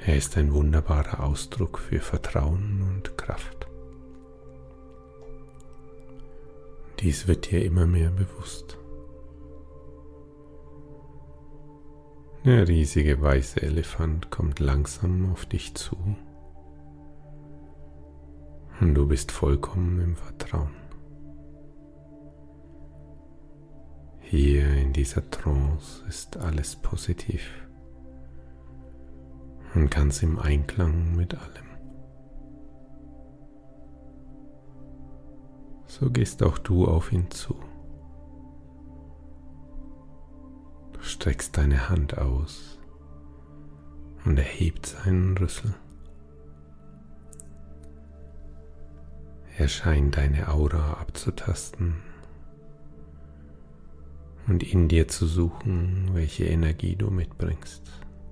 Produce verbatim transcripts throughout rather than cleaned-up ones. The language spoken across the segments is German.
Er ist ein wunderbarer Ausdruck für Vertrauen und Kraft. Dies wird dir immer mehr bewusst. Der riesige weiße Elefant kommt langsam auf dich zu und du bist vollkommen im Vertrauen. Hier in dieser Trance ist alles positiv und ganz im Einklang mit allem. So gehst auch du auf ihn zu. Du streckst deine Hand aus und er hebt seinen Rüssel. Er scheint deine Aura abzutasten und in dir zu suchen, welche Energie du mitbringst.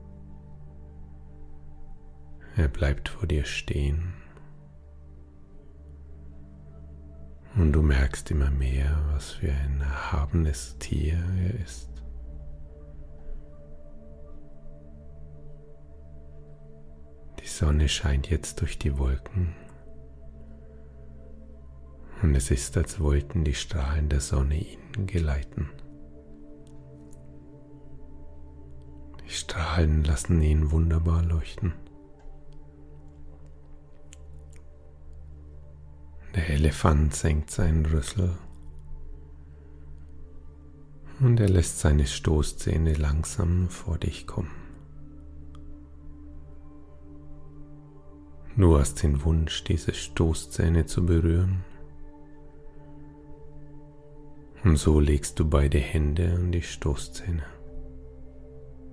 Er bleibt vor dir stehen und du merkst immer mehr, was für ein erhabenes Tier er ist. Die Sonne scheint jetzt durch die Wolken und es ist, als wollten die Strahlen der Sonne ihn geleiten. Die Strahlen lassen ihn wunderbar leuchten. Der Elefant senkt seinen Rüssel und er lässt seine Stoßzähne langsam vor dich kommen. Du hast den Wunsch, diese Stoßzähne zu berühren, und so legst du beide Hände an die Stoßzähne.